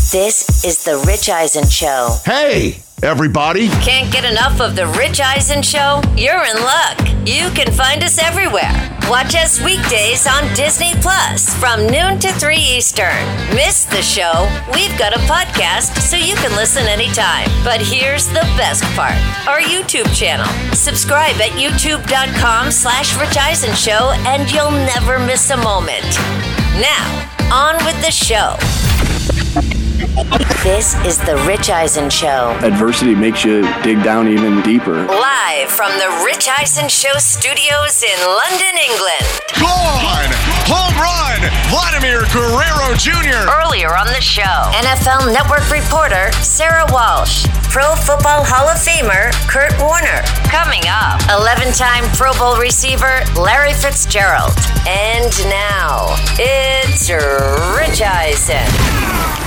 This is The Rich Eisen Show. Hey, everybody. Can't get enough of The Rich Eisen Show? You're in luck. You can find us everywhere. Watch us weekdays on Disney Plus from noon to 3 Eastern. Miss the show? We've got a podcast so you can listen anytime. But here's the best part. Our YouTube channel. Subscribe at youtube.com/Rich Eisen Show and you'll never miss a moment. Now, on with the show. This is The Rich Eisen Show. Adversity makes you dig down even deeper. Live from The Rich Eisen Show studios in London, England. Gone! Home run! Vladimir Guerrero Jr. Earlier on the show, NFL Network reporter Sarah Walsh. Pro Football Hall of Famer Kurt Warner. Coming up, 11-time Pro Bowl receiver Larry Fitzgerald. And now, it's Rich Eisen.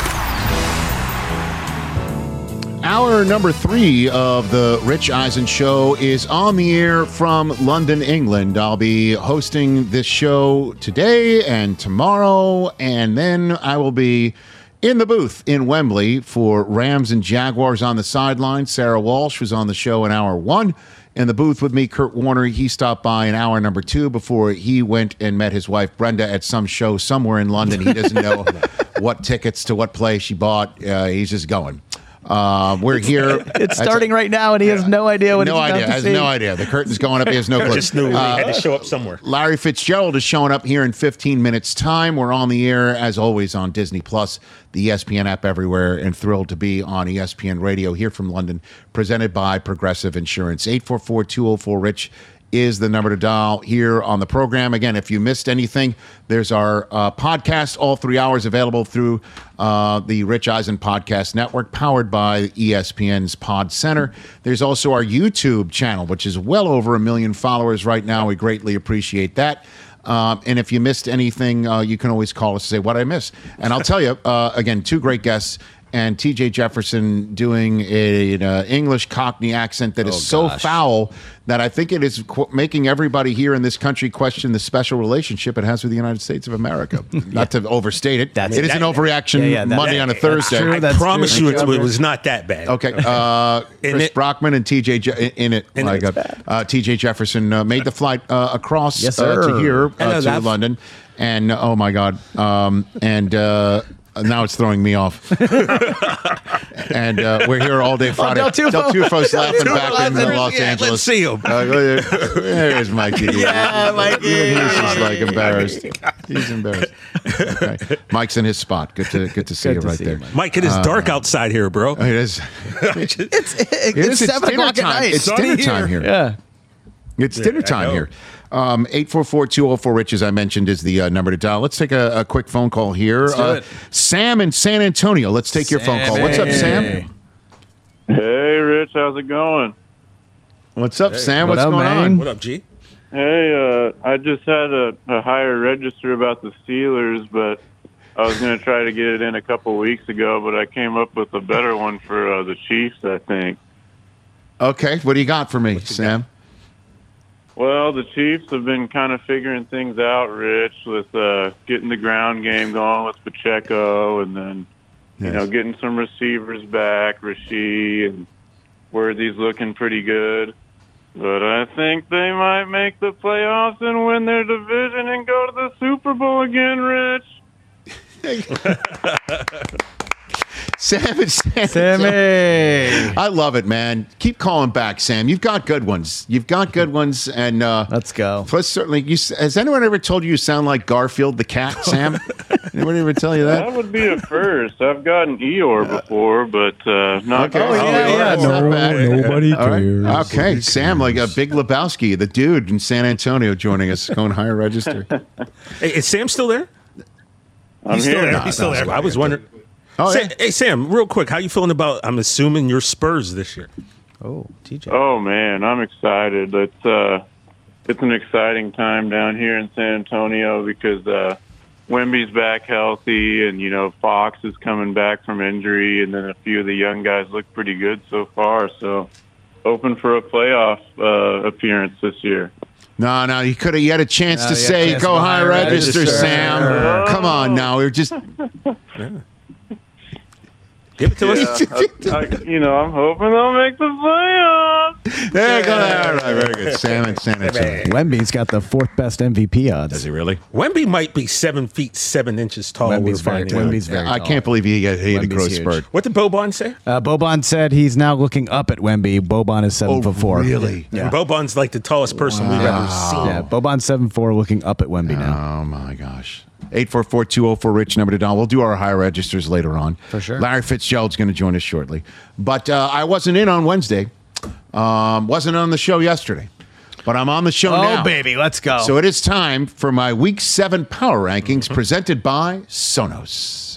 Hour number 3 of the Rich Eisen Show is on the air from London, England. I'll be hosting this show today and tomorrow, and then I will be in the booth in Wembley for Rams and Jaguars on the sideline. Sarah Walsh was on the show in hour 1. In the booth with me, Kurt Warner. He stopped by in hour number 2 before he went and met his wife, Brenda, at some show somewhere in London. He doesn't know what tickets to what place she bought. He's just going. We're here. It's starting right now, and he has no idea what he's about to see. Has no idea. The curtain's going up. He has no clue. Just knew he had to show up somewhere. Larry Fitzgerald is showing up here in 15 minutes' time. We're on the air, as always, on Disney Plus, the ESPN app everywhere, and thrilled to be on ESPN Radio here from London, presented by Progressive Insurance. 844-204-RICH is the number to dial here on the program. Again, if you missed anything, there's our podcast, all 3 hours available through the Rich Eisen Podcast Network, powered by ESPN's Pod Center. There's also our YouTube channel, which is well over 1 million followers right now. We greatly appreciate that. And if you missed anything, you can always call us and say, what I missed? And I'll tell you, again, 2 great guests, and T.J. Jefferson doing an English Cockney accent that is so foul that I think it is making everybody here in this country question the special relationship it has with the United States of America. Not to overstate it. It is an overreaction Monday on a Thursday. True, I promise you it was not that bad. Okay. Chris Brockman and T.J. T.J. Jefferson made the flight across to here to London. And, oh, my God. Now it's throwing me off. And we're here all day Friday. Del Tufo's laughing back in Los Angeles. Let's see him. There's Mikey. Yeah, Mikey. He's just like embarrassed. He's embarrassed. Okay. Mike's in his spot. Good to see you right there. Mike, it is dark outside here, bro. It is. It's 7 o'clock at night. It's dinner time here. Yeah. It's dinner time here. 844-204-RICH, as I mentioned, is the number to dial. Let's take a quick phone call here. Sam in San Antonio. Let's take your phone call. What's up, Sam? Hey, Rich. How's it going? What's up, Sam? What's going on? What up, G? Hey, I just had a higher register about the Steelers, but I was going to try to get it in a couple weeks ago, but I came up with a better one for the Chiefs, I think. Okay. What do you got for me, Sam? Well, the Chiefs have been kind of figuring things out, Rich, with getting the ground game going with Pacheco, and then getting some receivers back, Rasheed, and Worthy's looking pretty good. But I think they might make the playoffs and win their division and go to the Super Bowl again, Rich. Sammy. I love it, man. Keep calling back, Sam. You've got good ones. And let's go. Has anyone ever told you sound like Garfield the cat, Sam? Anyone ever tell you that? That would be a first. I've gotten Eeyore before, but not. Okay. Not bad. Nobody cares. Right. Okay, Sam, like a Big Lebowski, the dude in San Antonio, joining us, going higher register. Hey, is Sam still there? He's still there. He's still there. I was wondering. Hey, Sam, real quick, how you feeling about, I'm assuming, your Spurs this year? Oh, TJ. Oh, man, I'm excited. It's an exciting time down here in San Antonio because Wemby's back healthy, and, Fox is coming back from injury, and then a few of the young guys look pretty good so far. So, open for a playoff appearance this year. No, you had a chance to say go high register, Sam. Come on now. We're just Give it to us. I'm hoping they'll make the playoffs. There you go. All right, very good. Salmon. Wemby's got the fourth best MVP odds. Does he really? Wemby might be 7 feet 7 inches tall. Wemby's very tall. Wemby's very I tall. can't believe he had a Wemby's growth huge. spurt. What did Boban say? Boban said he's now looking up at Wemby. Boban is 7'4". Really? Yeah. Boban's like the tallest person we've ever seen. Yeah, Boban's 7'4", looking up at Wemby now. Oh, my gosh. 844-204-RICH, number to dial. We'll do our higher registers later on. For sure. Larry Fitzgerald's going to join us shortly. But I wasn't in on Wednesday. Wasn't on the show yesterday. But I'm on the show now. Oh, baby, let's go. So it is time for my Week 7 Power Rankings presented by Sonos.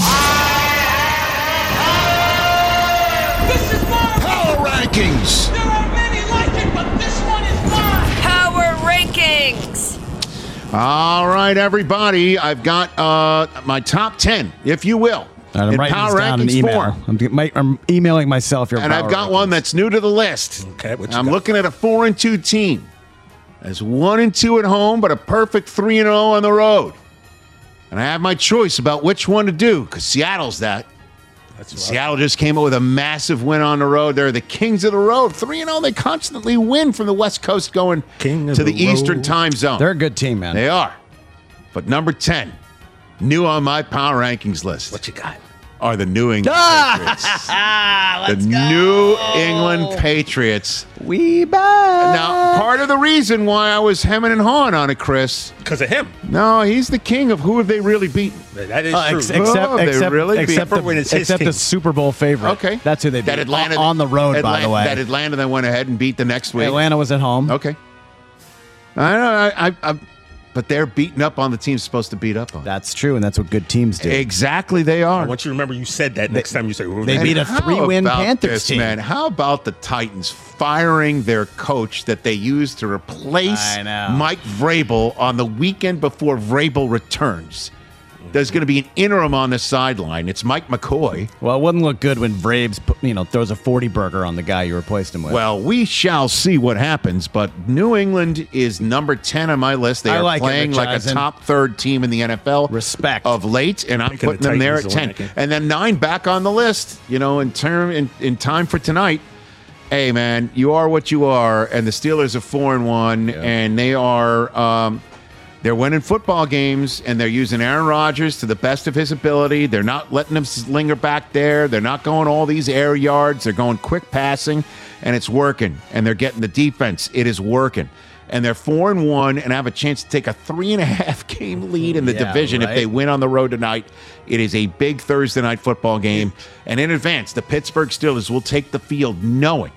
This is mine. Power Rankings! There are many like it, but this one is mine. Power Rankings. All right, everybody. I've got my top 10, if you will. I'm in writing Power this down in Rankings email. form. I'm emailing myself your And power I've got rankings. one that's new to the list. Okay, what you I'm got? looking at a 4-2 team. There's 1-2 at home, but a perfect 3-0 on the road. And I have my choice about which one to do, because Seattle's that. That's right. Seattle just came up with a massive win on the road. They're the kings of the road. 3-0, they constantly win from the West Coast going King of to the the road. Eastern time zone. They're a good team, man. They are. But number 10, new on my power rankings list, What you got? are the New England Patriots. The New England Patriots. We back. Now, part of the reason why I was hemming and hawing on it, Chris, Because of him. no, he's the king of who have they really beaten. That is true. Oh, they really beat- Except when it's his except team. the Super Bowl favorite. Okay. That's who they beat. That Atlanta on the road, by the way. That Atlanta then went ahead and beat the next week. Atlanta was at home. Okay. I know. But they're beating up on the teams supposed to beat up on. That's true, and that's what good teams do. Exactly, they I are. want you to remember you said that next time you say they And beat a how 3-win about Panthers this, team. Man, how about the Titans firing their coach that they used to replace I know. Mike Vrabel on the weekend before Vrabel returns? There's going to be an interim on the sideline. It's Mike McCoy. Well, it wouldn't look good when Braves, throws a 40 burger on the guy you replaced him with. Well, we shall see what happens, but New England is number 10 on my list. They I are like it, playing Rich like a Eisen. top third team in the NFL. Respect. Of late, and I'm Picking the putting them there at Titans 10. the ranking. And then 9 back on the list, in time for tonight. Hey, man, you are what you are, and the Steelers are 4-1, and they are they're winning football games, and they're using Aaron Rodgers to the best of his ability. They're not letting him linger back there. They're not going all these air yards. They're going quick passing, and it's working. And they're getting the defense. It is working. And they're 4-1 and have a chance to take a 3.5 game lead in the division if they win on the road tonight. It is a big Thursday night football game. And in advance, the Pittsburgh Steelers will take the field knowing,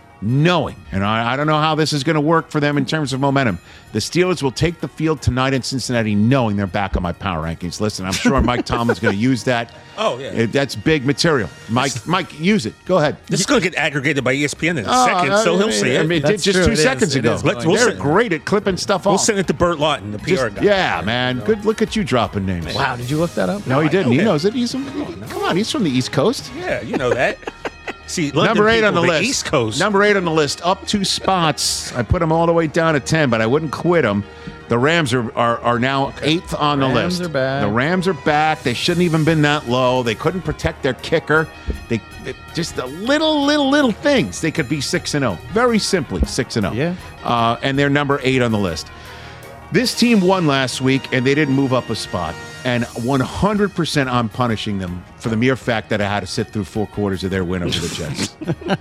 and I don't know how this is going to work for them in terms of momentum. The Steelers will take the field tonight in Cincinnati knowing they're back on my power rankings list, and I'm sure Mike Tomlin's going to use that. Oh, yeah. That's big material. Mike, use it. Go ahead. This is going to get aggregated by ESPN in a second, so he'll see it. I mean, That's just true. 2 It is. seconds It ago. is going We'll They're send- great at clipping stuff off. We'll send it to Burt Lawton, the PR guy. Yeah, man. Good. Look at you dropping names. Wow, did you look that up? No, he didn't. know He him. knows it. Come on. He's from the East Coast. Yeah, you know that. See, London Number 8 on the people, list. East Coast. Number 8 on the list. Up 2 spots. I put them all the way down to 10, but I wouldn't quit them. The Rams are now 8th on the Rams list. are back. The Rams are back. They shouldn't even been that low. They couldn't protect their kicker. They just the little things. They could be 6-0. Very simply 6-0. Yeah. And they're number 8 on the list. This team won last week, and they didn't move up a spot. And 100% I'm punishing them for the mere fact that I had to sit through 4 quarters of their win over the Jets.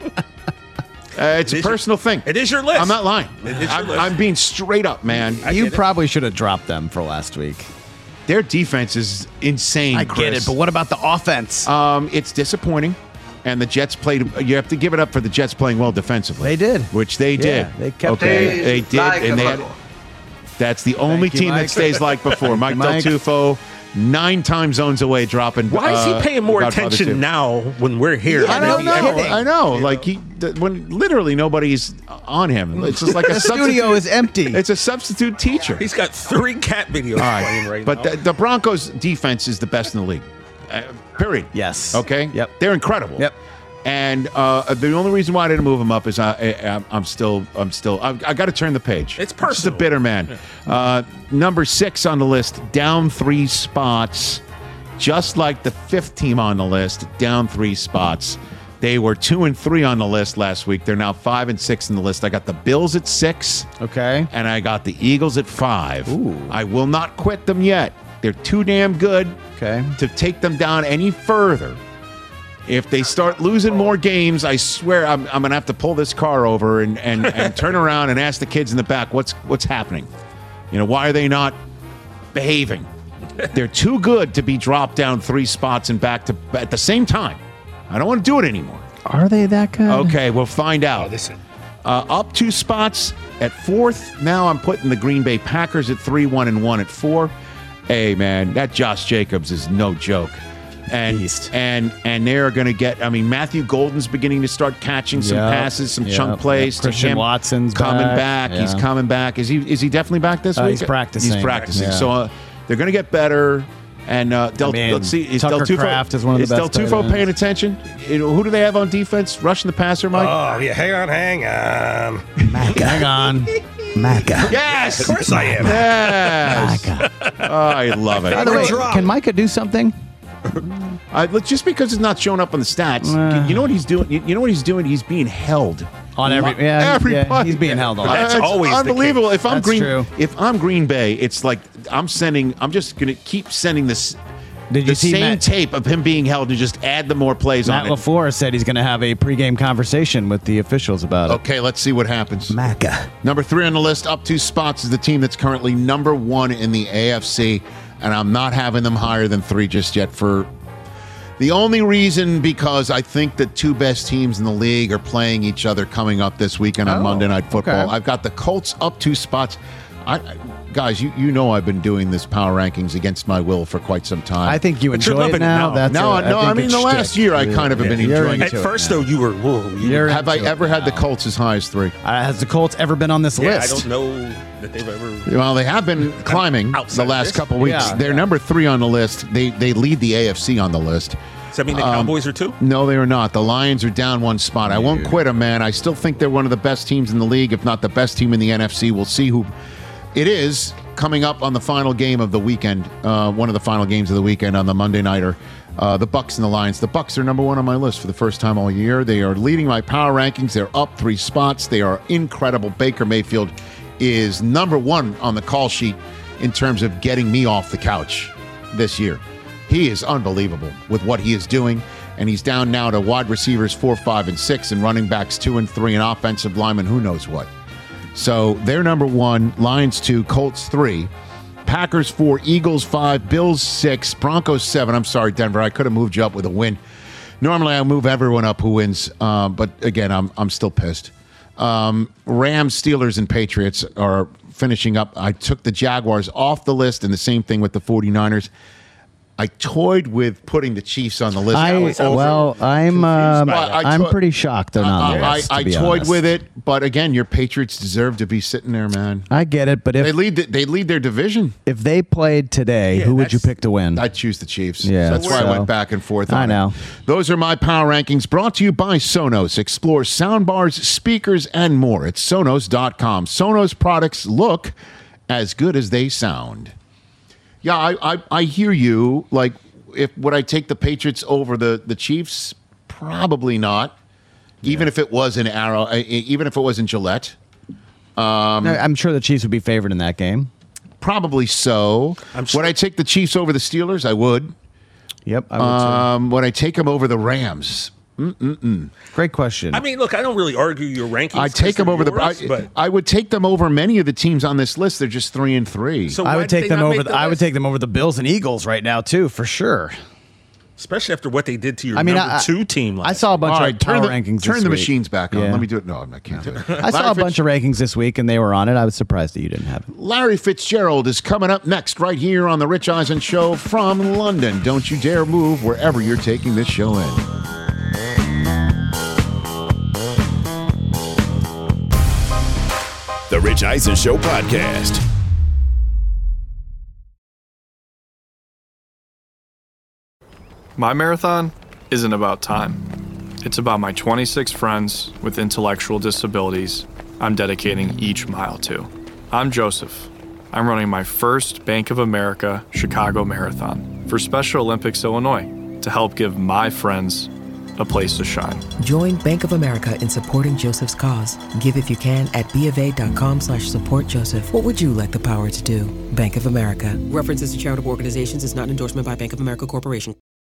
It's a personal thing. It is your list. I'm not lying. It is your list. I'm being straight up, man. I You get it. probably should have dropped them for last week. Their defense is insane, I Chris. get it, but what about the offense? It's disappointing. And the Jets played. You have to give it up for the Jets playing well defensively. They did. which they did. they kept okay. it. They did, and they had. That's the only Thank you, team that Mike. stays like before. Mike Mike. Del Tufo, 9 time zones away, dropping. Why is he paying more Godfather attention 2. now when we're here? I than don't he know. ever- I know. Like when literally nobody's on him. It's just like a The studio is empty. It's a substitute teacher. He's got 3 cat videos All playing right but now. the Broncos defense is the best in the league. Period. Yes. Okay. Yep. They're incredible. Yep. And the only reason why I didn't move them up is I got to turn the page. It's Just a personal. bitter man. Number 6 on the list, down 3 spots, just like the 5th team on the list, down 3 spots. They were 2 and 3 on the list last week. They're now 5 and 6 in the list. I got the Bills at 6. Okay. And I got the Eagles at 5. Ooh. I will not quit them yet. They're too damn good to take them down any further. If they start losing more games, I swear I'm going to have to pull this car over and turn around and ask the kids in the back, what's happening? You know, why are they not behaving? They're too good to be dropped down 3 spots and back to at the same time. I don't want to do it anymore. Are they that good? Okay, we'll find out. Up 2 spots at 4th. Now I'm putting the Green Bay Packers at 3, 1 and 1 at 4. Hey, man, that Josh Jacobs is no joke. And they're going to get, I mean, Matthew Golden's beginning to start catching some passes, some chunk plays. Christian Watson's coming back. Yeah. He's coming back. Is he definitely back this week? He's practicing. He's practicing. Yeah. So they're going to get better. And let's see. Is Tucker Kraft is one of the best. Is Del Tufo paying attention? You know, who do they have on defense? Rushing the passer, Mike? Oh, yeah. Hang on. Hang on. Micah. Yes! Of course I am. Yes! Oh, I love it. By the way, can Micah do something? Just because it's not showing up on the stats, you know what he's doing? You know what he's doing? He's being held. On everybody. He's being held on. That's always unbelievable. The case. If I'm Green Bay, it's like I'm just going to keep sending this. Did you see same tape of him being held and just add the more plays on it? Matt LaFleur said he's going to have a pregame conversation with the officials about it. Okay, let's see what happens. Micah. Number 3 on the list, up 2 spots, is the team that's currently number 1 in the AFC, and I'm not having them higher than 3 just yet for the only reason because I think the 2 best teams in the league are playing each other coming up this weekend on Monday Night Football. Okay. I've got the Colts up 2 spots. Guys, you know I've been doing this power rankings against my will for quite some time. I think you enjoy it now. I mean, the last year I kind of have been enjoying it. At first, though, you were. Have I ever had the Colts as high as 3? Has the Colts ever been on this list? I don't know that they've ever. Well, they have been climbing the last couple weeks. They're number 3 on the list. They lead the AFC on the list. Does that mean the Cowboys are 2? No, they are not. The Lions are down 1 spot. I won't quit them, man. I still think they're one of the best teams in the league, if not the best team in the NFC. We'll see who it is coming up on the final game of the weekend. One of the final games of the weekend on the Monday Nighter. The Bucs and the Lions. The Bucs are number 1 on my list for the first time all year. They are leading my power rankings. They're up 3 spots. They are incredible. Baker Mayfield is number 1 on the call sheet in terms of getting me off the couch this year. He is unbelievable with what he is doing, and he's down now to wide receivers 4, 5, and 6, and running backs 2 and 3, and offensive linemen who knows what. So they're number 1, Lions 2, Colts 3, Packers 4, Eagles 5, Bills 6, Broncos 7. I'm sorry, Denver, I could have moved you up with a win. Normally I move everyone up who wins, but again, I'm still pissed. Rams, Steelers, and Patriots are finishing up. I took the Jaguars off the list, and the same thing with the 49ers. I toyed with putting the Chiefs on the list. I'm pretty shocked they're not on the list. I toyed with it, but again, your Patriots deserve to be sitting there, man. I get it, but if they lead their division, if they played today, who would you pick to win? I'd choose the Chiefs. Yeah, that's why I went back and forth. I know. Those are my power rankings, brought to you by Sonos. Explore soundbars, speakers, and more at Sonos.com. Sonos products look as good as they sound. Yeah, I hear you. Like, would I take the Patriots over the Chiefs? Probably not. Yeah. Even if it was in Arrow, even if it was in Gillette. I'm sure the Chiefs would be favored in that game. Probably so. Would I take the Chiefs over the Steelers? I would. Yep, I would too. Would I take them over the Rams? Great question. I mean, look, I don't really argue your rankings. I take them over I would take them over many of the teams on this list. They're just 3 and 3. So I would take them over. I would take them over the Bills and Eagles right now too, for sure. Especially after what they did to your number 2 team. I saw a bunch of power rankings. Turn this the week. machines back on. Yeah. Let me do it. No, I can't do it. I saw a bunch of rankings this week, and they were on it. I was surprised that you didn't have it. Larry Fitzgerald is coming up next right here on the Rich Eisen Show from London. Don't you dare move wherever you're taking this show in. The Rich Eisen Show podcast. My marathon isn't about time. It's about my 26 friends with intellectual disabilities I'm dedicating each mile to. I'm Joseph. I'm running my first Bank of America Chicago Marathon. for Special Olympics Illinois to help give my friends a place to shine. Join Bank of America in supporting Joseph's cause. Give if you can at BofA.com/supportjoseph. What would you like the power to do? Bank of America. References to charitable organizations is not an endorsement by Bank of America Corporation.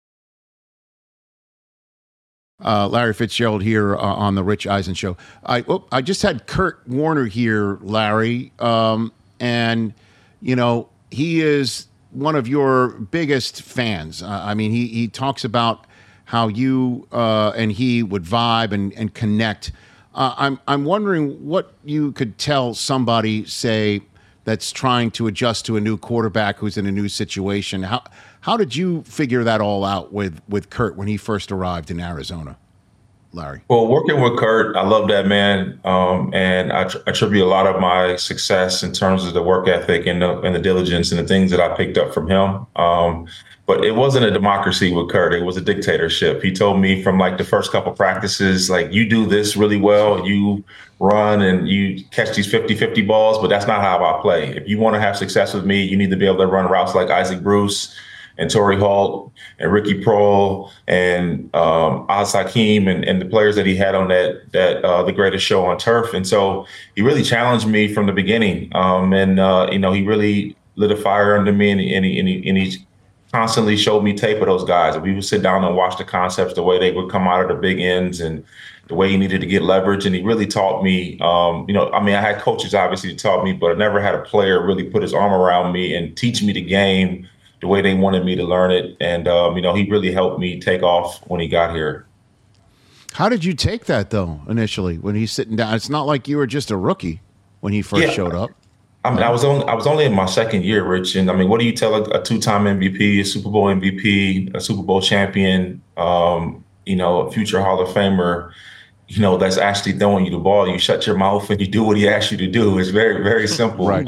Larry Fitzgerald here on the Rich Eisen Show. I just had Kurt Warner here, Larry, and he is one of your biggest fans. I mean, he talks about how you and he would vibe and connect. I'm wondering what you could tell somebody, say, that's trying to adjust to a new quarterback who's in a new situation. How did you figure that all out with Kurt when he first arrived in Arizona, Larry? Well, working with Kurt, I love that man, and I attribute a lot of my success in terms of the work ethic and the diligence and the things that I picked up from him. But it wasn't a democracy with Kurt. It was a dictatorship. He told me from like the first couple practices, like, you do this really well. You run and you catch these 50-50 balls, but that's not how I play. If you want to have success with me, you need to be able to run routes like Isaac Bruce and Torrey Holt and Ricky Proehl and Oz Hakeem and the players that he had on the greatest show on turf. And so he really challenged me from the beginning. He really lit a fire under me, and he constantly showed me tape of those guys. We would sit down and watch the concepts, the way they would come out of the big ends and the way you needed to get leverage. And he really taught me, I had coaches obviously taught me, but I never had a player really put his arm around me and teach me the game the way they wanted me to learn it. And, he really helped me take off when he got here. How did you take that, though, initially, when he's sitting down? It's not like you were just a rookie when he first showed up. I mean, I was only in my second year, Rich. And I mean, what do you tell a two-time MVP, a Super Bowl MVP, a Super Bowl champion, a future Hall of Famer, that's actually throwing you the ball? You shut your mouth and you do what he asks you to do. It's very, very simple. Right.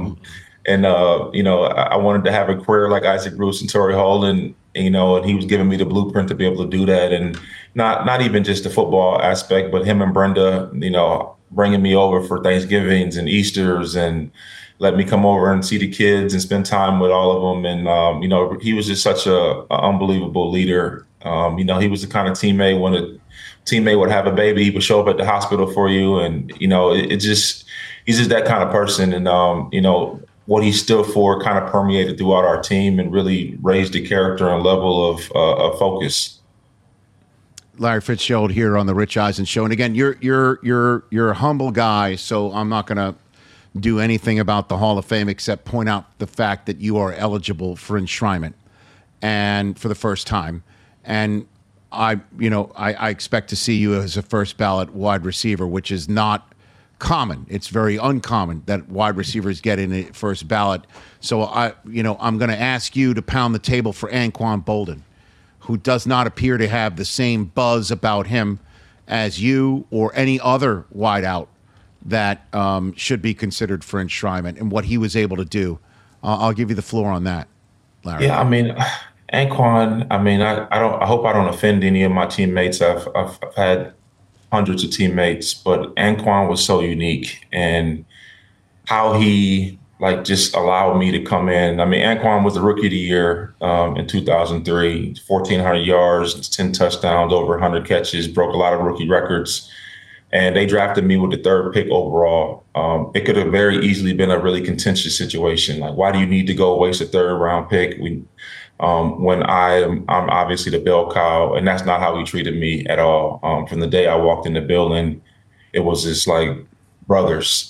I wanted to have a career like Isaac Bruce and Torrey Holt, and he was giving me the blueprint to be able to do that. And not even just the football aspect, but him and Brenda, bringing me over for Thanksgivings and Easters and let me come over and see the kids and spend time with all of them. And, he was just such a unbelievable leader. He was the kind of teammate, when a teammate would have a baby, he would show up at the hospital for you. And, he's just that kind of person. And, what he stood for kind of permeated throughout our team and really raised the character and level of focus. Larry Fitzgerald here on the Rich Eisen Show. And again, you're a humble guy, so I'm not going to do anything about the Hall of Fame except point out the fact that you are eligible for enshrinement and for the first time. And I expect to see you as a first ballot wide receiver, which is not common. It's very uncommon that wide receivers get in the first ballot. So I'm going to ask you to pound the table for Anquan Boldin, who does not appear to have the same buzz about him as you or any other wideout that should be considered for enshrinement, and what he was able to do. I'll give you the floor on that, Larry. Yeah, I mean, Anquan, I hope I don't offend any of my teammates. I've had hundreds of teammates, but Anquan was so unique, and how he just allowed me to come in. I mean, Anquan was the rookie of the year in 2003, 1,400 yards, 10 touchdowns, over 100 catches, broke a lot of rookie records. And they drafted me with the third pick overall. It could have very easily been a really contentious situation. Like, why do you need to go waste a third round pick when I'm obviously the bell cow? And that's not how he treated me at all. From the day I walked in the building, it was just like brothers.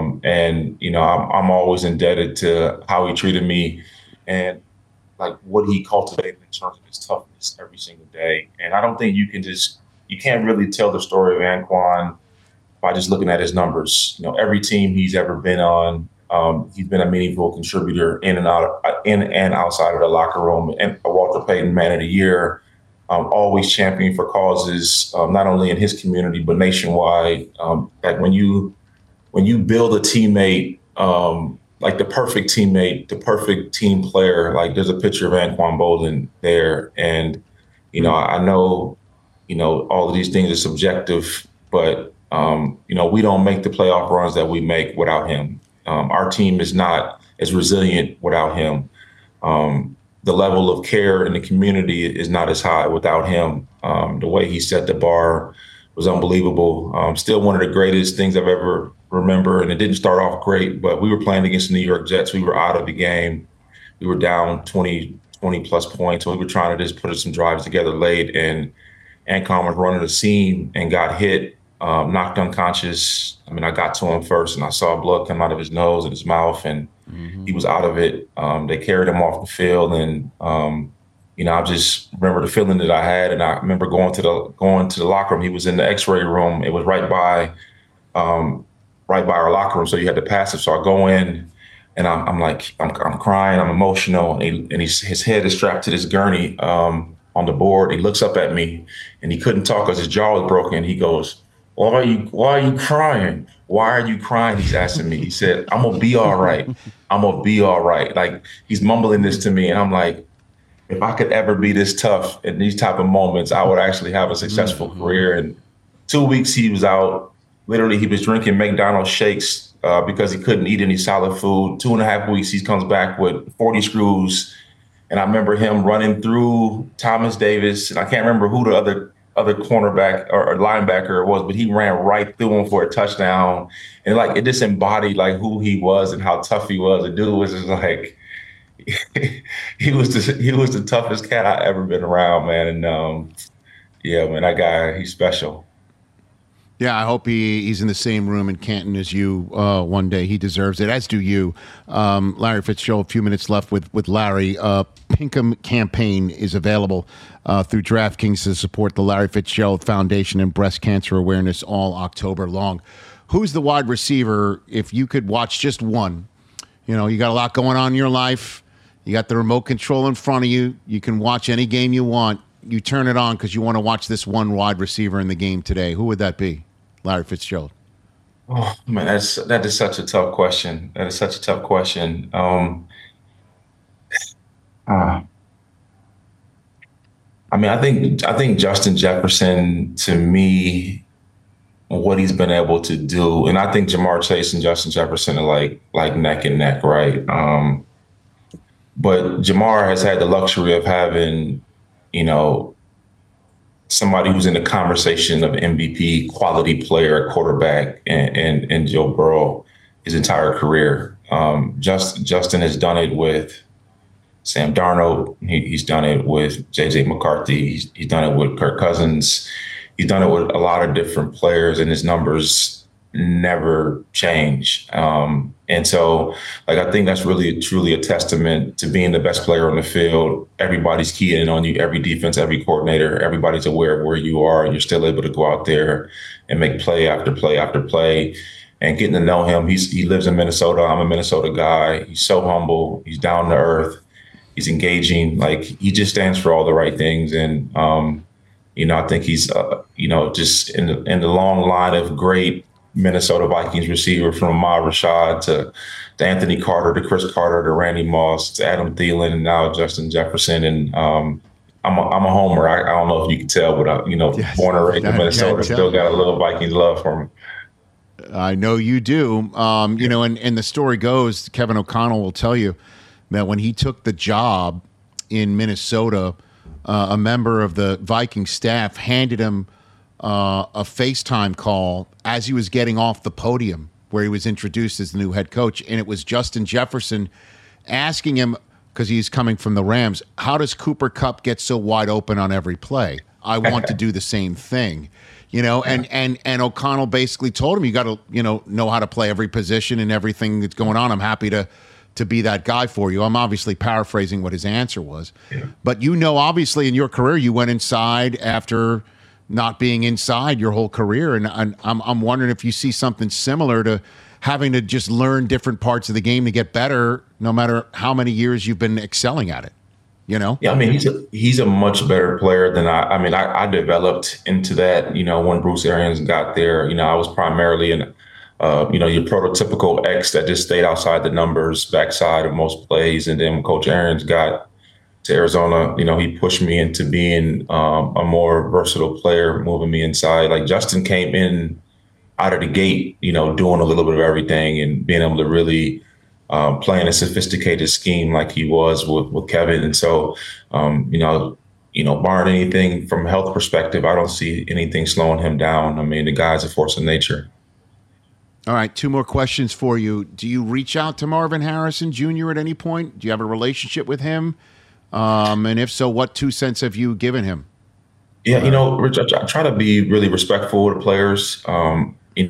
I'm always indebted to how he treated me and like what he cultivated in terms of his toughness every single day. And I don't think you can't really tell the story of Anquan by just looking at his numbers. Every team he's ever been on, he's been a meaningful contributor in and outside of the locker room. And a Walter Payton Man of the Year, always championing for causes, not only in his community but nationwide. Like when you build a teammate, like the perfect teammate, the perfect team player, like there's a picture of Anquan Boldin there, and I know. All of these things are subjective, but, we don't make the playoff runs that we make without him. Our team is not as resilient without him. the level of care in the community is not as high without him. The way he set the bar was unbelievable. Still one of the greatest things I've ever remember. And it didn't start off great, but we were playing against the New York Jets. We were out of the game. We were down 20 plus points. We were trying to just put some drives together late. And Anquan was running the seam and got hit, knocked unconscious. I mean, I got to him first and I saw blood come out of his nose and his mouth, and he was out of it. They carried him off the field, and I just remember the feeling that I had. And I remember going to the locker room. He was in the X-ray room. It was right by our locker room, so you had to pass it. So I go in, and I'm crying, I'm emotional, and his head is strapped to this gurney on the board. He looks up at me, and he couldn't talk because his jaw was broken. He goes, Why are you crying? Why are you crying? He's asking me. He said, I'm gonna be all right. I'm gonna be all right. Like, he's mumbling this to me, and I'm like, if I could ever be this tough in these type of moments, I would actually have a successful career. And 2 weeks he was out. Literally, he was drinking McDonald's shakes because he couldn't eat any solid food. 2.5 weeks, he comes back with 40 screws. And I remember him running through Thomas Davis, and I can't remember who the other cornerback or linebacker was, but he ran right through him for a touchdown. And like, it just embodied like who he was and how tough he was. The dude was just like, he was the toughest cat I ever been around, man. And yeah, man, that guy, he's special. Yeah, I hope he's in the same room in Canton as you one day. He deserves it, as do you. Larry Fitzgerald, a few minutes left with Larry. Pinkham campaign is available through DraftKings to support the Larry Fitzgerald Foundation and breast cancer awareness all October long. Who's the wide receiver, if you could watch just one? You know, you got a lot going on in your life. You got the remote control in front of you. You can watch any game you want. You turn it on because you want to watch this one wide receiver in the game today. Who would that be? Larry Fitzgerald. Oh man, that is such a tough question. That is such a tough question. I mean, I think Justin Jefferson, to me, what he's been able to do, and I think Jamar Chase and Justin Jefferson are like neck and neck, right? But Jamar has had the luxury of having, somebody who's in the conversation of MVP, quality player, quarterback, and Joe Burrow his entire career. Justin has done it with Sam Darnold. He's done it with J.J. McCarthy. He's done it with Kirk Cousins. He's done it with a lot of different players, and his numbers never change. And so, I think that's really truly a testament to being the best player on the field. Everybody's keying on you, every defense, every coordinator, everybody's aware of where you are, and you're still able to go out there and make play after play after play. And getting to know him, he lives in Minnesota. I'm a Minnesota guy. He's so humble. He's down to earth. He's engaging. He just stands for all the right things. And, I think he's, just in the long line of great Minnesota Vikings receiver, from Ahmad Rashad to Anthony Carter to Chris Carter to Randy Moss to Adam Thielen and now Justin Jefferson. And I'm a homer. I don't know if you can tell, but yes, born and raised in Minnesota, still got a little Vikings love for me. I know you do. And the story goes, Kevin O'Connell will tell you that when he took the job in Minnesota, a member of the Viking staff handed him a FaceTime call as he was getting off the podium where he was introduced as the new head coach. And it was Justin Jefferson asking him, because he's coming from the Rams, how does Cooper Kupp get so wide open on every play? I want to do the same thing. And O'Connell basically told him, you got to, know how to play every position and everything that's going on. I'm happy to be that guy for you. I'm obviously paraphrasing what his answer was. Yeah. But obviously in your career, you went inside after not being inside your whole career. And I'm wondering if you see something similar to having to just learn different parts of the game to get better, no matter how many years you've been excelling at it. Yeah, I mean, he's a much better player than I developed into that, when Bruce Arians got there. I was primarily your prototypical X that just stayed outside the numbers, backside of most plays. And then when Coach Arians got to Arizona, he pushed me into being a more versatile player, moving me inside. Justin came in out of the gate, doing a little bit of everything and being able to really playing a sophisticated scheme like he was with Kevin. And so, barring anything from a health perspective, I don't see anything slowing him down. I mean, the guy's a force of nature. All right, 2 more questions for you. Do you reach out to Marvin Harrison Jr. at any point? Do you have a relationship with him? And if so, what 2 cents have you given him? Yeah, Rich, I try to be really respectful of the players. If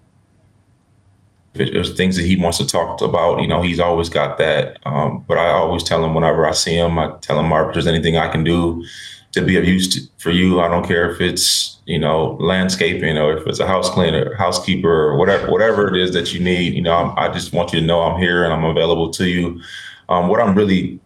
there's things that he wants to talk about, he's always got that. But I always tell him whenever I see him, I tell him, Marv, if there's anything I can do to be of use for you, I don't care if it's, landscaping or if it's a house cleaner, housekeeper, or whatever it is that you need. I just want you to know I'm here and I'm available to you. What I really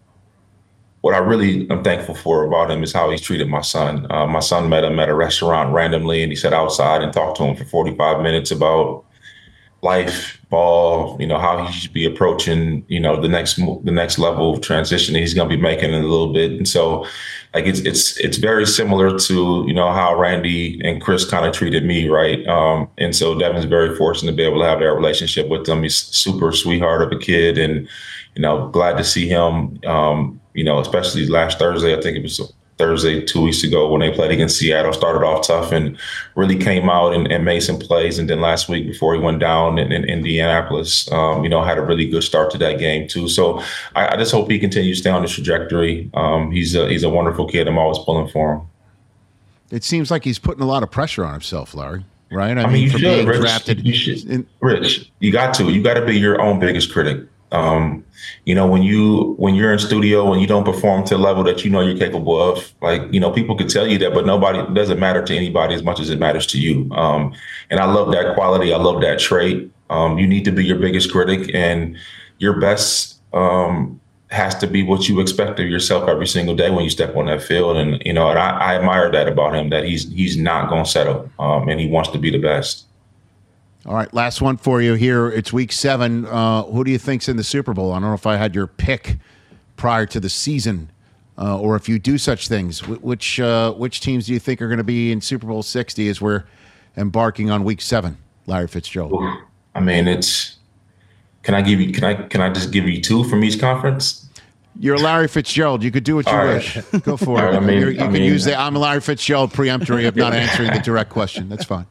am thankful for about him is how he's treated my son. My son met him at a restaurant randomly, and he sat outside and talked to him for 45 minutes about life, ball, how he should be approaching, the next level of transition that he's going to be making in a little bit. And so, it's very similar to, how Randy and Chris kind of treated me, right? And so Devin's very fortunate to be able to have that relationship with them. He's super sweetheart of a kid, and, glad to see him, especially last Thursday. I think it was Thursday 2 weeks ago when they played against Seattle, started off tough and really came out and made some plays. And then last week before he went down in Indianapolis, had a really good start to that game too. So I just hope he continues to stay on the trajectory. He's a wonderful kid. I'm always pulling for him. It seems like he's putting a lot of pressure on himself, Larry, right? I mean, for being drafted. Rich, you got to be your own biggest critic. When you're in studio and you don't perform to the level that you're capable of, people could tell you that, but it doesn't matter to anybody as much as it matters to you. And I love that quality. I love that trait. You need to be your biggest critic, and your best has to be what you expect of yourself every single day when you step on that field. And, I admire that about him, that he's not going to settle, and he wants to be the best. All right, last one for you here. It's week 7. Who do you think's in the Super Bowl? I don't know if I had your pick prior to the season, or if you do such things. Which teams do you think are going to be in Super Bowl 60 as we're embarking on week 7, Larry Fitzgerald? I mean, can I just give you 2 from each conference? You're Larry Fitzgerald. You could do what you wish. Go for it. Right, you can use the I'm Larry Fitzgerald preemptory of not answering the direct question. That's fine.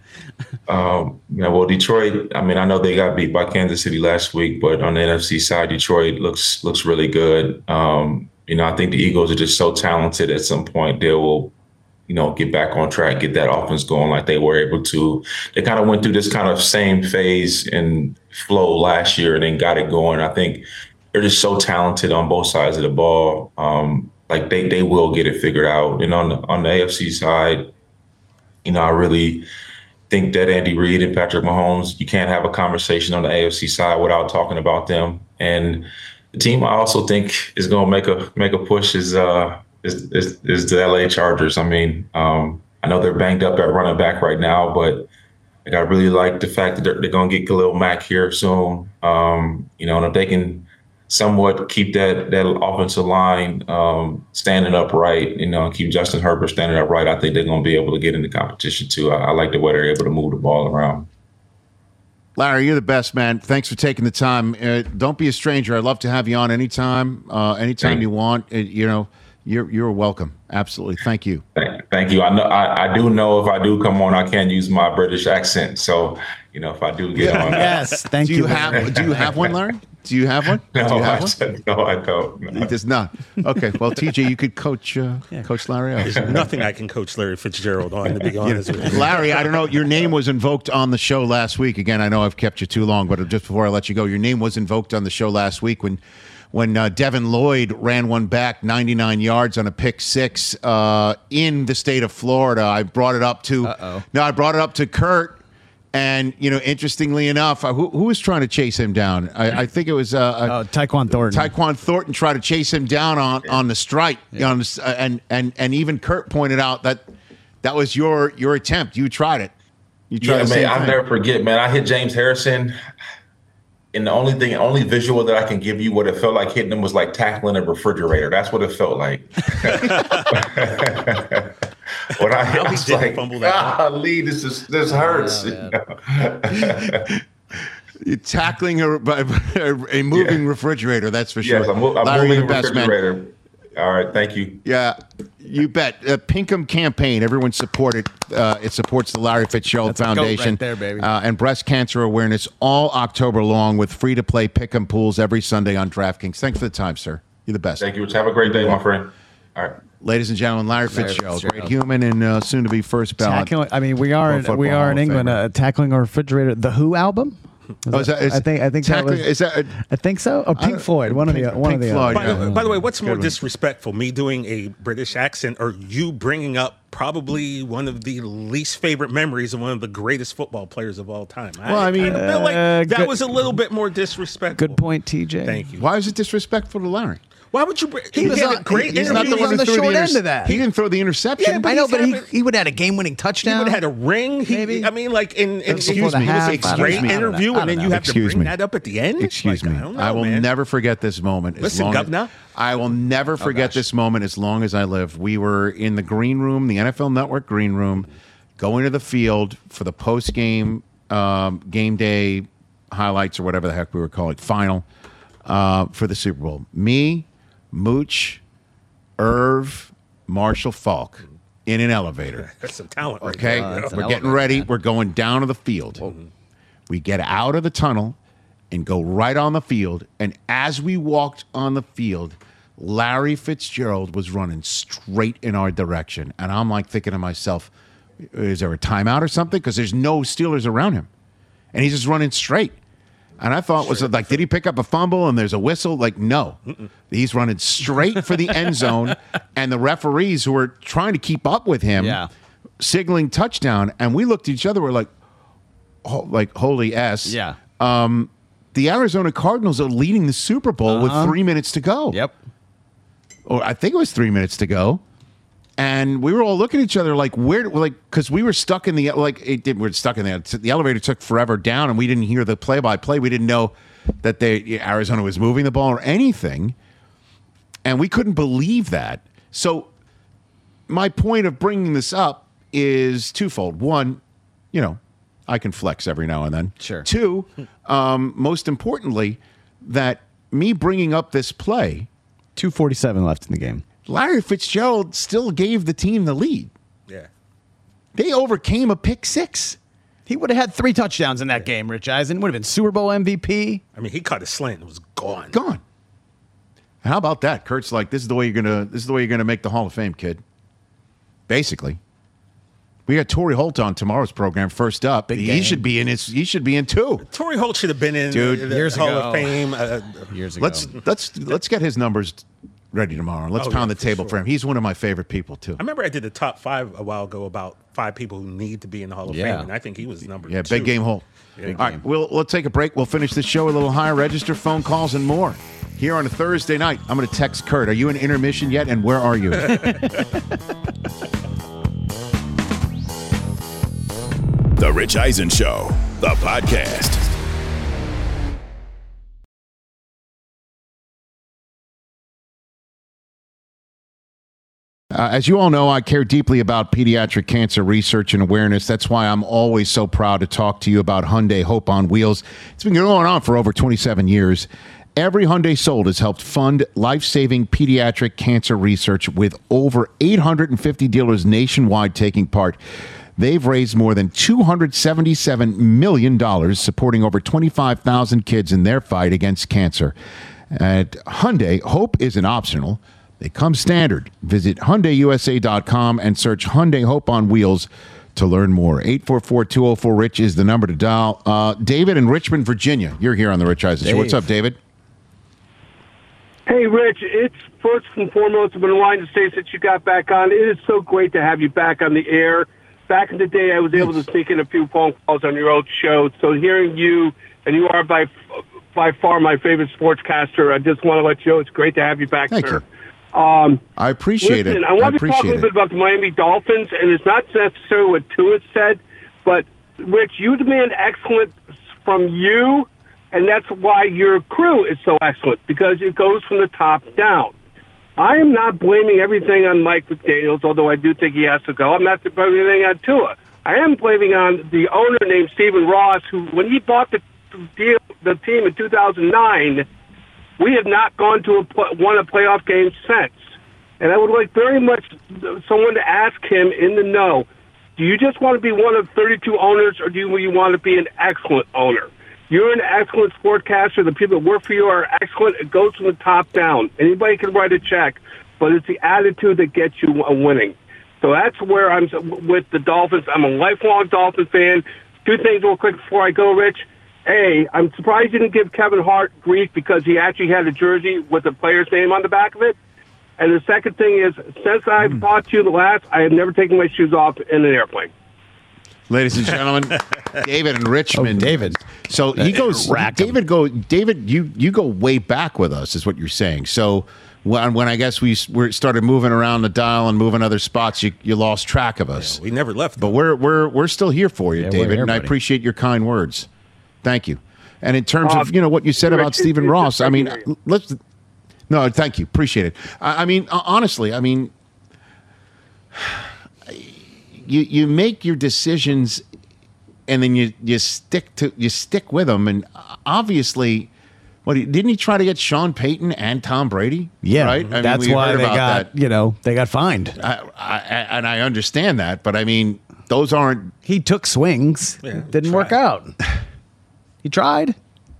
Well, Detroit, I know they got beat by Kansas City last week, but on the NFC side, Detroit looks really good. I think the Eagles are just so talented. At some point, they will, get back on track, get that offense going like they were able to. They kind of went through this kind of same phase and flow last year and then got it going. I think they're just so talented on both sides of the ball. They will get it figured out. And on the AFC side, I really think that Andy Reid and Patrick Mahomes, you can't have a conversation on the AFC side without talking about them. And the team I also think is going to make a push is the LA Chargers. I know they're banged up at running back right now, but I really like the fact that they're going to get Khalil Mack here soon. And if they can somewhat keep that offensive line standing upright, keep Justin Herbert standing upright, I think they're going to be able to get into competition too. I like the way they're able to move the ball around. Larry, you're the best, man. Thanks for taking the time. Don't be a stranger. I'd love to have you on anytime you want. You're welcome. Absolutely. Thank you. Thank you. I do know if I do come on, I can use my British accent. So, if I do get on. Yes. Thank you. Do you have one, Larry? Do you have one? No, I don't. No. He does not. Okay. Well, TJ, you could coach Larry. There's nothing I can coach Larry Fitzgerald on, to be honest with you. Larry, I don't know. Your name was invoked on the show last week. Again, I know I've kept you too long, but just before I let you go, your name was invoked on the show last week when Devin Lloyd ran one back 99 yards on a pick 6 in the state of Florida. I brought it up to Kurt. And, interestingly enough, who was trying to chase him down? I think it was Tyquan Thornton. Tyquan Thornton tried to chase him down on the strike. Yeah. And even Kurt pointed out that was your attempt. You tried it. I'll never forget, man. I hit James Harrison. And the only visual that I can give you what it felt like hitting him was like tackling a refrigerator. That's what it felt like. When I was like, golly, this hurts. Tackling a moving refrigerator, that's for sure. Yes, I'm Larry, moving the best refrigerator. man. All right, thank you. Yeah, you bet. Pinkham campaign. Everyone support it. It supports the Larry Fitzgerald Foundation. Right there, baby. And breast cancer awareness all October long with free-to-play Pinkham pools every Sunday on DraftKings. Thanks for the time, sir. You're the best. Thank you. Have a great day, my friend. All right. Ladies and gentlemen, Larry Fitzgerald, great human and soon to be first ballot. We are in England tackling a refrigerator. The Who album? I think so. Or Pink Floyd, one of the other. By the way, what's more disrespectful, me doing a British accent or you bringing up probably one of the least favorite memories of one of the greatest football players of all time? I feel like that was a little bit more disrespectful. Good point, TJ. Thank you. Why is it disrespectful to Larry? Why would you? He was a great He's not the one who threw the end of that. He didn't throw the interception. Yeah, but I know, but he would have had a game-winning touchdown. He would have had a ring. Maybe. I mean, like Excuse me. It was a great interview, and then you have to bring that up at the end. Excuse me. I will never forget this moment. Listen, Governor. I will never forget this moment as long as I live. We were in the green room, the NFL Network green room, going to the field for the post-game game day highlights or whatever the heck we were calling it, final for the Super Bowl. Me, Mooch, Irv, Marshall Falk in an elevator. That's some talent, right? Okay, we're getting ready. Man. We're going down to the field. Mm-hmm. We get out of the tunnel and go right on the field. And as we walked on the field, Larry Fitzgerald was running straight in our direction. And I'm like thinking to myself, is there a timeout or something? Because there's no Steelers around him. And he's just running straight. And I thought, was it like, did he pick up a fumble and there's a whistle? Like, no. He's running straight for the end zone. And the referees who were trying to keep up with him, signaling touchdown. And we looked at each other, we're like, holy S. Yeah. The Arizona Cardinals are leading the Super Bowl with 3 minutes to go. Yep. Or I think it was 3 minutes to go. And we were all looking at each other like, because we were stuck in the, we're stuck in the elevator took forever down and we didn't hear the play-by-play. We didn't know that Arizona was moving the ball or anything. And we couldn't believe that. So my point of bringing this up is twofold. One, I can flex every now and then. Sure. Two, most importantly, that me bringing up this play. 2:47 left in the game. Larry Fitzgerald still gave the team the lead. Yeah. They overcame a pick six. He would have had 3 touchdowns in that game, Rich Eisen. Would have been Super Bowl MVP. I mean, he caught a slant. It was gone. Gone. How about that? Kurt's like, this is the way you're gonna make the Hall of Fame, kid. Basically. We got Torrey Holt on tomorrow's program. First up, he should be in. He should be in too. Torrey Holt should have been in years Hall ago. of Fame years ago. Let's get his numbers ready tomorrow. Let's pound the table for him. He's one of my favorite people too. I remember I did the top 5 a while ago about 5 people who need to be in the Hall of Fame, and I think he was number 2. Yeah, big game Holt. Yeah. All right, we'll take a break. We'll finish the show a little higher. Register phone calls and more here on a Thursday night. I'm going to text Kurt. Are you in intermission yet? And where are you? The Rich Eisen Show, the podcast. As you all know, I care deeply about pediatric cancer research and awareness. That's why I'm always so proud to talk to you about Hyundai Hope on Wheels. It's been going on for over 27 years. Every Hyundai sold has helped fund life-saving pediatric cancer research with over 850 dealers nationwide taking part. They've raised more than $277 million, supporting over 25,000 kids in their fight against cancer. At Hyundai, hope isn't optional. They come standard. Visit HyundaiUSA.com and search Hyundai Hope on Wheels to learn more. 844-204-RICH is the number to dial. David in Richmond, Virginia. You're here on the Rich Eisen Show. What's up, David? Hey, Rich. It's first and foremost, I've been wanting to say since you got back on, it is so great to have you back on the air. Back in the day, I was able to sneak in a few phone calls on your old show. So hearing you, and you are by far my favorite sportscaster, I just want to let you know it's great to have you back, Thank sir. You. I appreciate it. I want to talk a little bit about the Miami Dolphins, and it's not necessarily what Tua said, but, Rich, you demand excellence from you, and that's why your crew is so excellent, because it goes from the top down. I am not blaming everything on Mike McDaniels, although I do think he has to go. I'm not blaming anything on Tua. I am blaming on the owner named Stephen Ross, who, when he bought the the team in 2009, we have not gone to won a playoff game since. And I would like very much someone to ask him in the know, do you just want to be one of 32 owners, or do you want to be an excellent owner? You're an excellent sportcaster. The people that work for you are excellent. It goes from the top down. Anybody can write a check, but it's the attitude that gets you winning. So that's where I'm with the Dolphins. I'm a lifelong Dolphin fan. Two things real quick before I go, Rich. A, I'm surprised you didn't give Kevin Hart grief because he actually had a jersey with a player's name on the back of it. And the second thing is, since I've talked to you the last, I have never taken my shoes off in an airplane. Ladies and gentlemen, David and Richmond. Oh, David. So he goes. David, you go way back with us, is what you're saying. So when I guess we started moving around the dial and moving other spots, you lost track of us. Yeah, we never left, but we're still here for you, David, and I appreciate your kind words. Thank you. And in terms of what you said about Stephen Ross, I mean, No, thank you. Appreciate it. I mean, honestly, I mean, you make your decisions, and then you stick with them. And obviously, didn't he try to get Sean Payton and Tom Brady? Yeah, right. That's why they got they got fined. And I understand that, but I mean, those aren't. He took swings, didn't work out. He tried,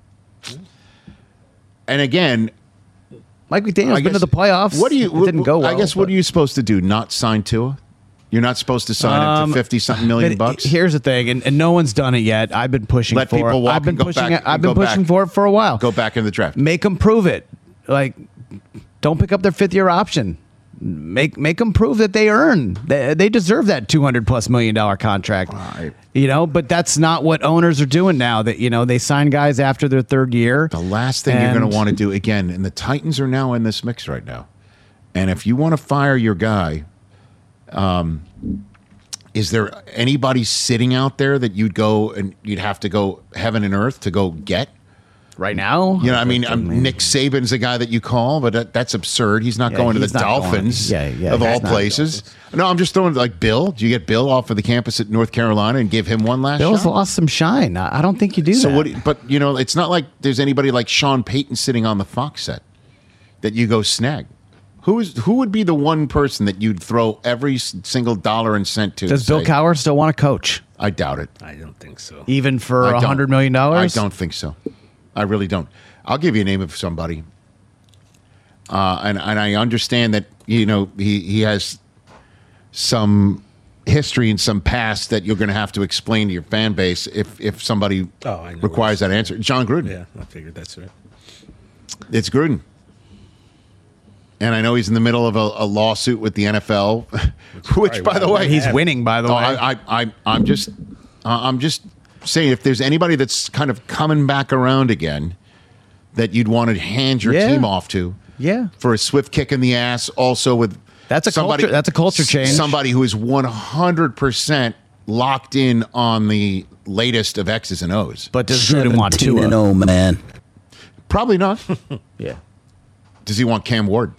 and again. Mike McDaniel's been to the playoffs. It didn't go well. I guess what are you supposed to do? Not sign Tua? You're not supposed to sign him to $50-something million bucks? Here's the thing, and no one's done it yet. I've been pushing for it. Let people walk. I've been pushing for it for a while. Go back in the draft. Make them prove it. Like, don't pick up their fifth-year option. Make them prove that they deserve that $200+ million contract. Right. But that's not what owners are doing now. That they sign guys after their third year. The last thing you're going to want to do again, and the Titans are now in this mix right now. And if you want to fire your guy, is there anybody sitting out there that you'd have to go heaven and earth to go get? Right now? I mean, Nick Saban's the guy that you call, but that's absurd. He's not going to the Dolphins of all places. No, I'm just throwing like Bill. Do you get Bill off of the campus at North Carolina and give him one last Bill's shot? Lost some shine. I don't think you do that. But it's not like there's anybody like Sean Payton sitting on the Fox set that you go snag. Who would be the one person that you'd throw every single dollar and cent to? Does Bill Cowher still want to coach? I doubt it. I don't think so. Even for $100 million? I don't think so. I really don't. I'll give you a name of somebody, and I understand that he has some history and some past that you're going to have to explain to your fan base if somebody requires that answer. John Gruden. Yeah, I figured that's right. It's Gruden, and I know he's in the middle of a lawsuit with the NFL, which by the way he's winning. By the way, I'm just saying, if there's anybody that's kind of coming back around again that you'd want to hand your team off to for a swift kick in the ass, also with that's a culture change. Somebody who is 100% locked in on the latest of X's and O's. But does Gruden want Tua? No, man. Probably not. Yeah. Does he want Cam Ward?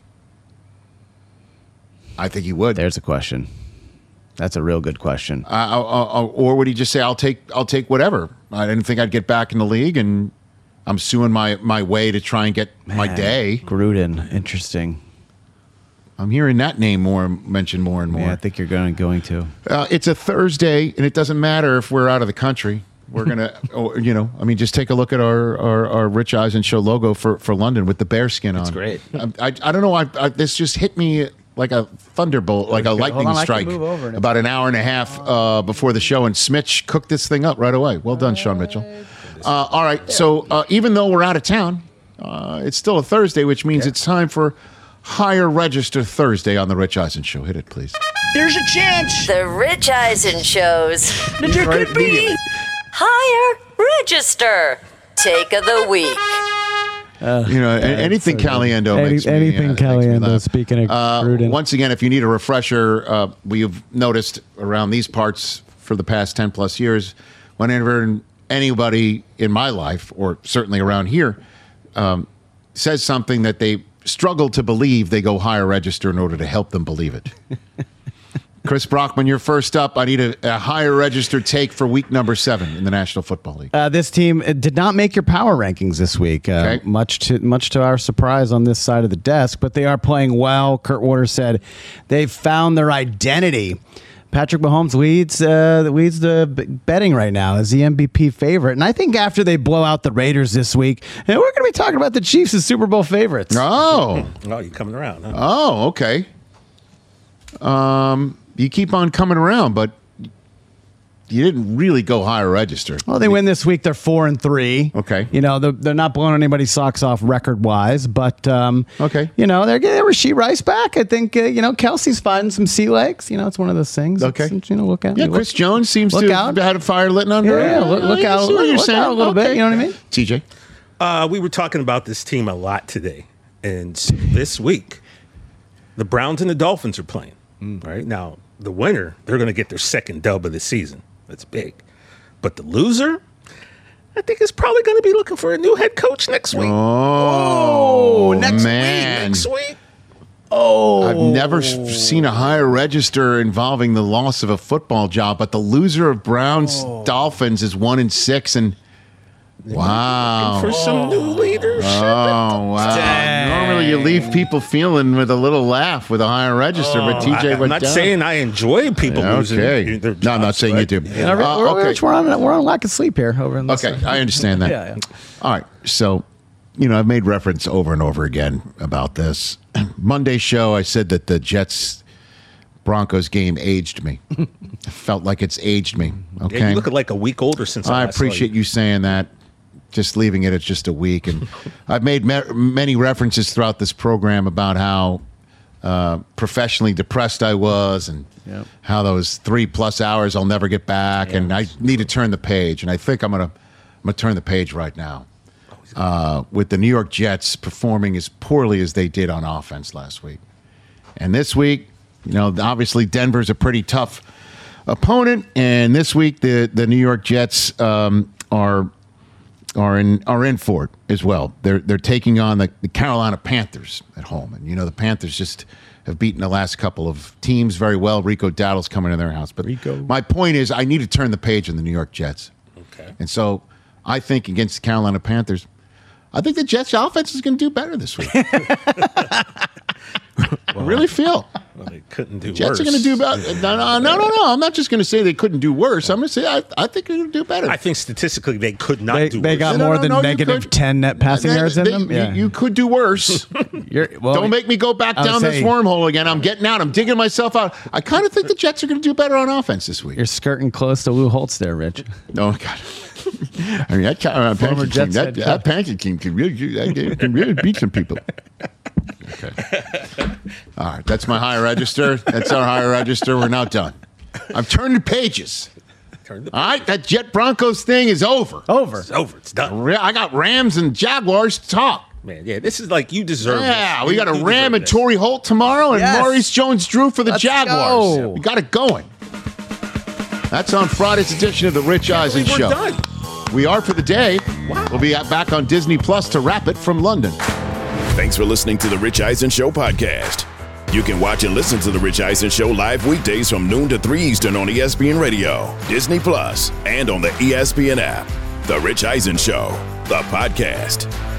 I think he would. There's a question. That's a real good question. Or would he just say, "I'll take whatever"? I didn't think I'd get back in the league, and I'm suing my way to try and get my day. Gruden, interesting. I'm hearing that name mentioned more and more. Yeah, I think you're going to. It's a Thursday, and it doesn't matter if we're out of the country. We're gonna, just take a look at our Rich Eisen Show logo for London with the bearskin on. It's great. I don't know. This just hit me like a thunderbolt, like a lightning strike, about an hour and a half before the show, and Smitch cooked this thing up right away. Well done, Sean Mitchell. All right, so even though we're out of town, it's still a Thursday, which means it's time for Higher Register Thursday on the Rich Eisen Show. Hit it, please. There's a chance. The Rich Eisen Show's There could be Higher Register Take of the Week. Anything so Caliendo makes me anything Caliendo. Speaking of Gruden, once again, if you need a refresher, we've noticed around these parts for the past 10+ years, whenever anybody in my life, or certainly around here, says something that they struggle to believe, they go Higher Register in order to help them believe it. Chris Brockman, you're first up. I need a higher register take for week number 7 in the National Football League. This team did not make your power rankings this week, much to our surprise on this side of the desk, but they are playing well. Kurt Warner said they've found their identity. Patrick Mahomes leads the betting right now as the MVP favorite. And I think after they blow out the Raiders this week, we're going to be talking about the Chiefs as Super Bowl favorites. Oh. You're coming around, huh? Oh, okay. You keep on coming around, but you didn't really go higher register. Well, they win this week. They're 4-3. Okay. They're not blowing anybody's socks off record-wise, but okay. They're getting Rashee Rice back. I think Kelsey's finding some sea legs. It's one of those things. Okay. Look out. Yeah, Chris Jones seems to have had a fire lit under. Yeah, look out. Look out a little bit. You know what I mean? TJ, we were talking about this team a lot today, and this week, the Browns and the Dolphins are playing. Right now, the winner, they're going to get their second dub of the season. That's big. But the loser, I think, is probably going to be looking for a new head coach next week. Next week. Oh, I've never seen a higher register involving the loss of a football job, but the loser of Browns Dolphins is 1-6, and wow, for some new leadership. Oh, wow. Dang. Normally you leave people feeling with a little laugh with a higher register, but TJ I'm not saying I enjoy people losing their jobs. No, I'm not saying you do. We're on lack of sleep here over in this. Okay, I understand that. Yeah. All right, so, I've made reference over and over again about this. Monday's show, I said that the Jets-Broncos game aged me. I felt like it's aged me. Okay, yeah, you look like a week older since I appreciate you saying that. Just leaving it at just a week. And I've made many references throughout this program about how professionally depressed I was and how those 3+ hours I'll never get back. Yeah. And I need to turn the page. And I think I'm gonna turn the page right now with the New York Jets performing as poorly as they did on offense last week. And this week, obviously Denver's a pretty tough opponent. And this week, the New York Jets are in for it as well. They're taking on the Carolina Panthers at home, and the Panthers just have beaten the last couple of teams very well. Rico Dowdle's coming to their house, but my point is, I need to turn the page on the New York Jets. Okay, and so I think against the Carolina Panthers, I think the Jets' offense is going to do better this week. I really feel. Well, they couldn't do Jets worse. are going to do better. No. I'm not just going to say they couldn't do worse. I'm going to say I think they're going to do better. I think statistically they could not do worse. They got more than negative 10 net passing yards in them. Yeah. You could do worse. Don't make me go back down this wormhole again. I'm getting out. I'm digging myself out. I kind of think the Jets are going to do better on offense this week. You're skirting close to Lou Holtz there, Rich. Oh, God. I mean, that Panther team can really beat some people. Okay. All right. That's my higher register. That's our higher register. We're now done. I've turned the pages. All right. That Jet Broncos thing is over. It's over. It's done. I got Rams and Jaguars to talk. Man, yeah, this is like you deserve this. Yeah, we got a Ram and Torrey Holt tomorrow and Maurice Jones-Drew for the Jaguars. Go. We got it going. That's on Friday's edition of the Rich Eisen Show. We're done. We are for the day. Wow. We'll be back on Disney Plus to wrap it from London. Thanks for listening to the Rich Eisen Show podcast. You can watch and listen to the Rich Eisen Show live weekdays from noon to 3 Eastern on ESPN Radio, Disney Plus, and on the ESPN app. The Rich Eisen Show, the podcast.